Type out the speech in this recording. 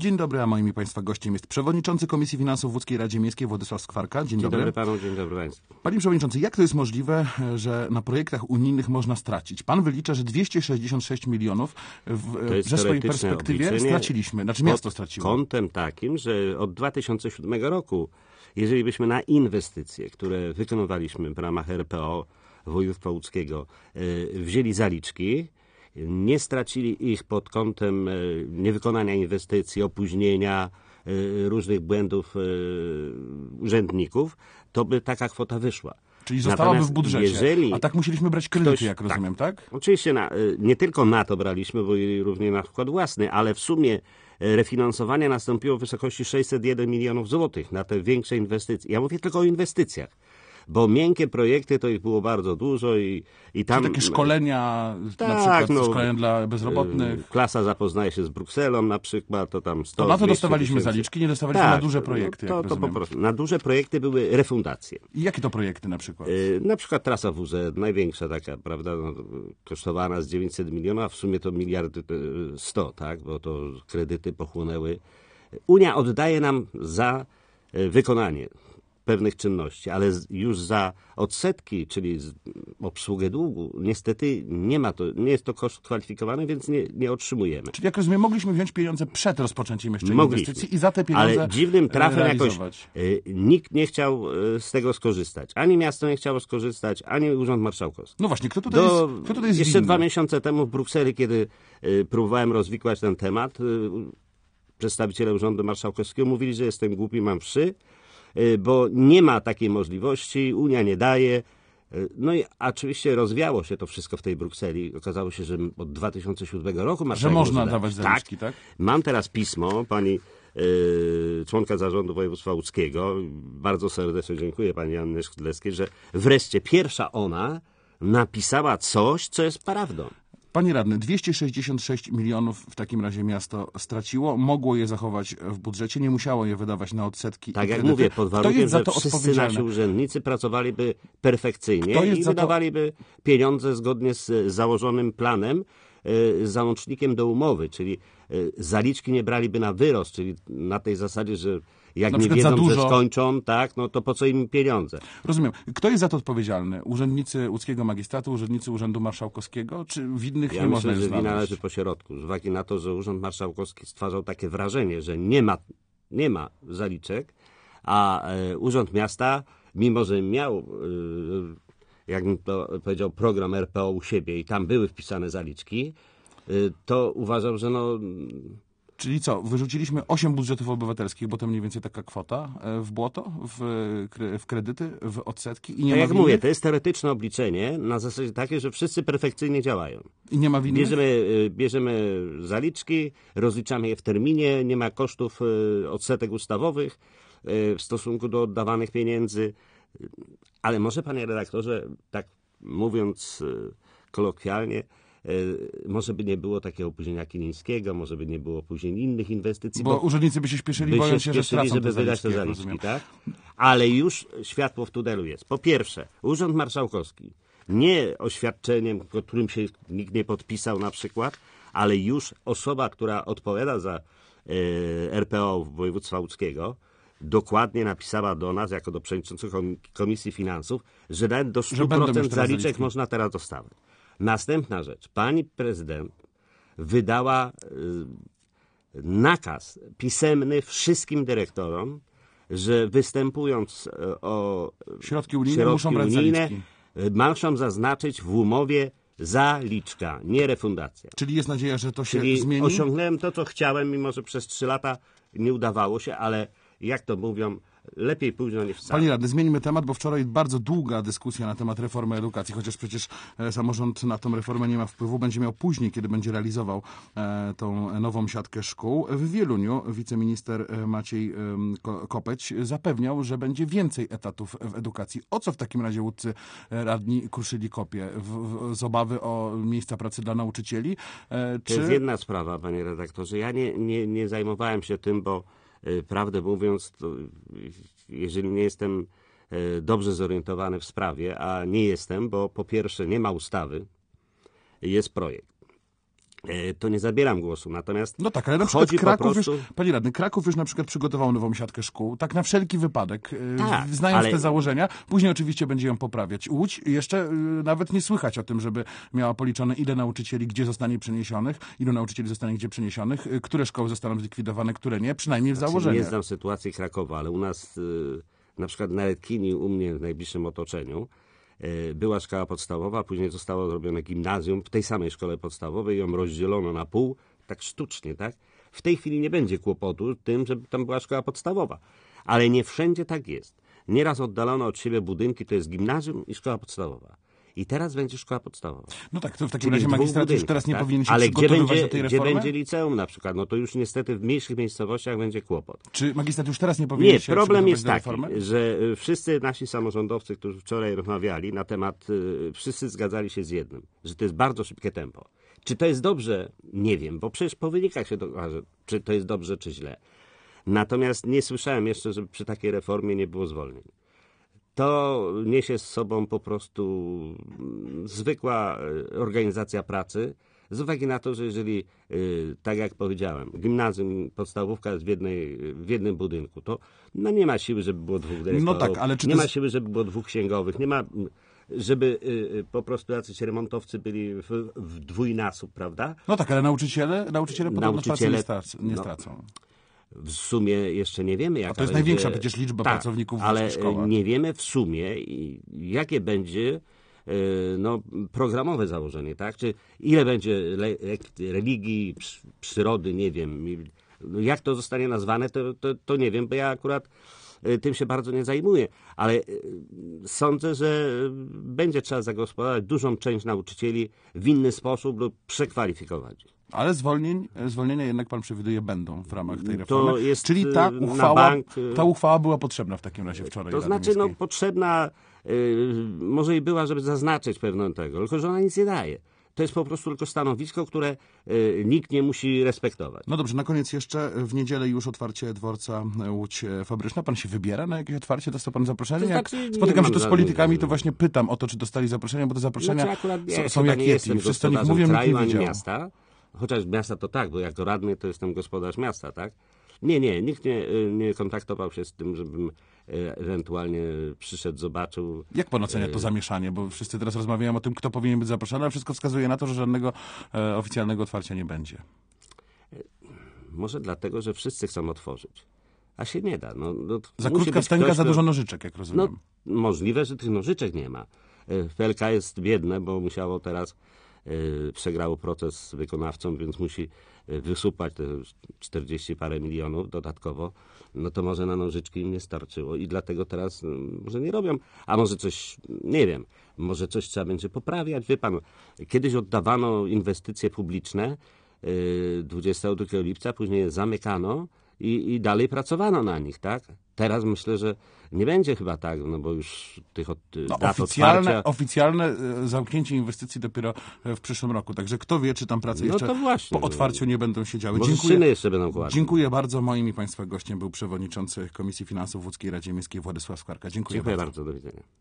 Dzień dobry, a moim i Państwa gościem jest przewodniczący Komisji Finansów w Łódzkiej Radzie Miejskiej Władysław Skwarka. Dzień dobry. Dzień dobry panu, dzień dobry państwu. Panie przewodniczący, jak to jest możliwe, że na projektach unijnych można stracić? Pan wylicza, że 266 milionów ze swojej perspektywie straciliśmy. Znaczy miasto straciło. Kątem takim, że od 2007 roku, jeżeli byśmy na inwestycje, które wykonywaliśmy w ramach RPO województwa łódzkiego, wzięli zaliczki, nie stracili ich pod kątem niewykonania inwestycji, opóźnienia, różnych błędów urzędników, to by taka kwota wyszła. Czyli zostałaby w budżecie, a tak musieliśmy brać kredyty, jak rozumiem, tak? Oczywiście nie tylko na to braliśmy, bo i również na wkład własny, ale w sumie refinansowanie nastąpiło w wysokości 601 milionów złotych na te większe inwestycje. Ja mówię tylko o inwestycjach. Bo miękkie projekty to ich było bardzo dużo i tam... Czyli takie szkolenia, na przykład szkolenia dla bezrobotnych. Klasa zapoznaje się z Brukselą na przykład, to tam 100, to na to 200 dostawaliśmy zaliczki, nie dostawaliśmy na duże projekty, jak to po prostu. Na duże projekty były refundacje. I jakie to projekty na przykład? Na przykład trasa WZ, największa taka, prawda, kosztowana z 900 milionów, a w sumie to miliardy 100, tak, bo to kredyty pochłonęły. Unia oddaje nam za wykonanie pewnych czynności, ale już za odsetki, czyli obsługę długu, niestety nie jest to koszt kwalifikowany, więc nie otrzymujemy. Czyli jak rozumiem, mogliśmy wziąć pieniądze przed rozpoczęciem jeszcze inwestycji i za te pieniądze ale dziwnym trafem jakoś nikt nie chciał z tego skorzystać. Ani miasto nie chciało skorzystać, ani Urząd Marszałkowski. No właśnie, kto tutaj jest jeszcze winny? 2 miesiące temu w Brukseli, kiedy próbowałem rozwikłać ten temat, przedstawiciele Urzędu Marszałkowskiego mówili, że jestem głupi, mam wszy, bo nie ma takiej możliwości, Unia nie daje. No i oczywiście rozwiało się to wszystko w tej Brukseli. Okazało się, że od 2007 roku że można dawać zaliczki, tak? Mam teraz pismo pani członka zarządu województwa łódzkiego. Bardzo serdecznie dziękuję pani Annie Szkudleckiej, że wreszcie pierwsza ona napisała coś, co jest prawdą. Panie radny, 266 milionów w takim razie miasto straciło, mogło je zachować w budżecie, nie musiało je wydawać na odsetki. Tak jak mówię, pod warunkiem, że wszyscy nasi urzędnicy pracowaliby perfekcyjnie i wydawaliby pieniądze zgodnie z założonym planem, z załącznikiem do umowy, czyli zaliczki nie braliby na wyrost, czyli na tej zasadzie, że jak nie wiedzą, że skończą, tak, no to po co im pieniądze? Rozumiem. Kto jest za to odpowiedzialny? Urzędnicy łódzkiego magistratu, urzędnicy Urzędu Marszałkowskiego? Czy winnych nie można znaleźć? Ja myślę, że wina leży po środku. Z uwagi na to, że Urząd Marszałkowski stwarzał takie wrażenie, że nie ma zaliczek, a Urząd Miasta, mimo że miał, jakbym to powiedział, program RPO u siebie i tam były wpisane zaliczki, to uważał, że Czyli co, wyrzuciliśmy 8 budżetów obywatelskich, bo to mniej więcej taka kwota, w błoto, w kredyty, w odsetki i nie ma jak winnych? mówię, to jest teoretyczne obliczenie na zasadzie takiej, że wszyscy perfekcyjnie działają. I nie ma winnych? Bierzemy zaliczki, rozliczamy je w terminie, nie ma kosztów odsetek ustawowych w stosunku do oddawanych pieniędzy. Ale może, panie redaktorze, tak mówiąc kolokwialnie, może by nie było takiego opóźnienia Kilińskiego, może by nie było później innych inwestycji. Bo urzędnicy by się śpieszyli, bojąc się, że stracą żeby wydać te zaliczki, tak? Ale już światło w tunelu jest. Po pierwsze, Urząd Marszałkowski nie oświadczeniem, pod którym się nikt nie podpisał na przykład, ale już osoba, która odpowiada za RPO województwa łódzkiego, dokładnie napisała do nas, jako do przewodniczącego Komisji Finansów, że nawet do 100% zaliczek można teraz dostawać. Następna rzecz. Pani prezydent wydała nakaz pisemny wszystkim dyrektorom, że występując o środki unijne muszą brać zaliczki. Muszą zaznaczyć w umowie zaliczka, nie refundacja. Czyli jest nadzieja, że to się zmieni? Osiągnąłem to, co chciałem, mimo że przez 3 lata nie udawało się, ale jak to mówią, lepiej późno niż wcale. Panie radny, zmieńmy temat, bo wczoraj bardzo długa dyskusja na temat reformy edukacji, chociaż przecież samorząd na tą reformę nie ma wpływu, będzie miał później, kiedy będzie realizował tą nową siatkę szkół. W Wieluniu wiceminister Maciej Kopeć zapewniał, że będzie więcej etatów w edukacji. O co w takim razie łódzcy radni kruszyli kopie? Z obawy o miejsca pracy dla nauczycieli? To jest jedna sprawa, panie redaktorze. Ja nie zajmowałem się tym, bo prawdę mówiąc, to jeżeli nie jestem dobrze zorientowany w sprawie, a nie jestem, bo po pierwsze nie ma ustawy, jest projekt. to nie zabieram głosu. Natomiast No tak, ale na przykład chodzi Kraków po prostu... już, panie radny, Kraków już na przykład przygotował nową siatkę szkół, tak na wszelki wypadek, Tak, znając ale- te założenia, później oczywiście będzie ją poprawiać. Łódź jeszcze nawet nie słychać o tym, żeby miała policzone, ile nauczycieli gdzie zostanie przeniesionych, ilu nauczycieli zostanie gdzie przeniesionych, które szkoły zostaną zlikwidowane, które nie, przynajmniej w Nie założeniach. znam sytuacji Krakowa, ale u nas na przykład na Redkini, u mnie w najbliższym otoczeniu, była szkoła podstawowa, później zostało zrobione gimnazjum w tej samej szkole podstawowej, ją rozdzielono na pół, tak sztucznie, tak? W tej chwili nie będzie kłopotu tym, żeby tam była szkoła podstawowa, ale nie wszędzie tak jest. Nieraz oddalono od siebie budynki, to jest gimnazjum i szkoła podstawowa. I teraz będzie szkoła podstawowa. No tak, to w takim Czyli razie w dwóch magistrat już budynkach, teraz nie tak? powinien się Ale gdzie przygotowywać będzie, do tej gdzie reformy? będzie liceum na przykład, no to już niestety w mniejszych miejscowościach będzie kłopot. Czy magistrat już teraz nie powinien Nie, się problem przygotować jest do taki, reformy? że wszyscy nasi samorządowcy, którzy wczoraj rozmawiali na temat, wszyscy zgadzali się z jednym, że to jest bardzo szybkie tempo. Czy to jest dobrze? Nie wiem, bo przecież po wynikach się dokaże, czy to jest dobrze, czy źle. Natomiast nie słyszałem jeszcze, żeby przy takiej reformie nie było zwolnień. To niesie z sobą po prostu zwykła organizacja pracy, z uwagi na to, że jeżeli, tak jak powiedziałem, gimnazjum, podstawówka jest w jednym budynku, to no nie ma siły, żeby było dwóch dyrektorów, tak, ale czy nie to ma jest- siły, żeby było dwóch księgowych, nie ma, żeby po prostu jacyś remontowcy byli w dwójnasób, prawda? No tak, ale nauczyciele podobno pracy nie no, stracą. W sumie jeszcze nie wiemy, jaka to jest będzie... największa przecież liczba pracowników w ale szkołach. nie wiemy w sumie, jakie będzie no, programowe założenie, tak? Czy ile będzie religii, przyrody, nie wiem. Jak to zostanie nazwane, to nie wiem, bo ja akurat tym się bardzo nie zajmuję, ale sądzę, że będzie trzeba zagospodarować dużą część nauczycieli w inny sposób lub przekwalifikować. Ale zwolnienia jednak pan przewiduje będą w ramach tej To reformy. jest, Czyli na bank, ta uchwała była potrzebna w takim razie wczoraj. To Rady znaczy, no Miejskiej. potrzebna, może i była, żeby zaznaczyć pewną tego, tylko że ona nic nie daje. To jest po prostu tylko stanowisko, które nikt nie musi respektować. No dobrze, na koniec jeszcze w niedzielę już otwarcie dworca Łódź Fabryczna. Pan się wybiera na jakieś otwarcie? Dostał pan zaproszenie? To Jak znaczy, nie spotykam się mam tu z żadnych- politykami, to właśnie pytam o to, czy dostali zaproszenie, bo te zaproszenia Znaczy, akurat ja są chyba jak nie Yeti. jestem Wszyscy o nich gospodarzem mówią, nikt kraju nie ani wiedział. miasta. Chociaż miasta to tak, bo jako radny to jestem gospodarz miasta, tak? Nie, nikt nie kontaktował się z tym, żebym ewentualnie przyszedł, zobaczył. Jak pan ocenia to zamieszanie? Bo wszyscy teraz rozmawiają o tym, kto powinien być zaproszony, a wszystko wskazuje na to, że żadnego oficjalnego otwarcia nie będzie. Może dlatego, że wszyscy chcą otworzyć. A się nie da. No, Za musi krótka być wstęga, ktoś, za kto- dużo nożyczek, jak rozumiem. No, możliwe, że tych nożyczek nie ma. PLK jest biedne, bo musiało teraz, przegrało proces z wykonawcą, więc musi wysupać te 40 parę milionów dodatkowo. No to może na nożyczki im nie starczyło i dlatego teraz może nie robią. A może coś, nie wiem, może coś trzeba będzie poprawiać. Wie pan, kiedyś oddawano inwestycje publiczne 22 lipca, później je zamykano i dalej pracowano na nich, tak? Teraz myślę, że nie będzie chyba tak, no bo już tych dat otwarcia... Oficjalne zamknięcie inwestycji dopiero w przyszłym roku. Także kto wie, czy tam prace No jeszcze to właśnie, po otwarciu nie będą się działy. Może szyny jeszcze będą kładne. Dziękuję bardzo. Moim i państwa gościem był przewodniczący Komisji Finansów w Łódzkiej Radzie Miejskiej Władysław Skwarka. Dziękuję Dziękuję bardzo. bardzo, do widzenia.